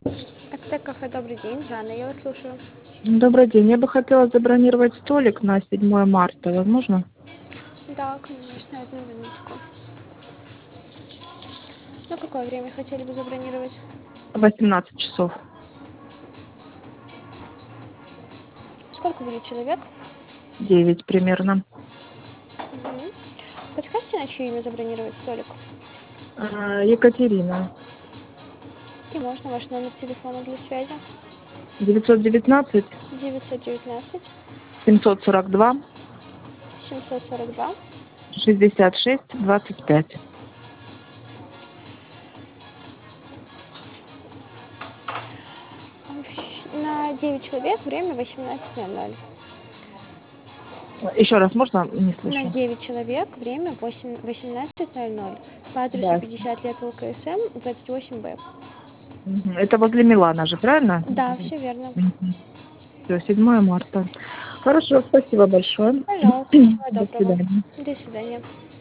Ацтек кафе, добрый день. Жанна, я вас слушаю. Добрый день. Я бы хотела забронировать столик на 7 марта. Возможно? Да, конечно, одну минутку. На какое время хотели бы забронировать? 18 часов. Сколько будет человек? 9 примерно. Мгм. Подскажите, на чье имя забронировать столик? Екатерина. И можно ваш номер телефона для связи? 919 919 742 742. 66 25. На 9 человек, время 18:00. Еще раз можно? Не На слышу. 9 человек, время 18:00. По адресу Да. 50 лет ЛКСМ, 28Б. Мгм. Это возле Милана же, правильно? Да, все верно. Все, 7 марта. Хорошо, спасибо большое. Пожалуйста, всего До доброго. свидания. До свидания.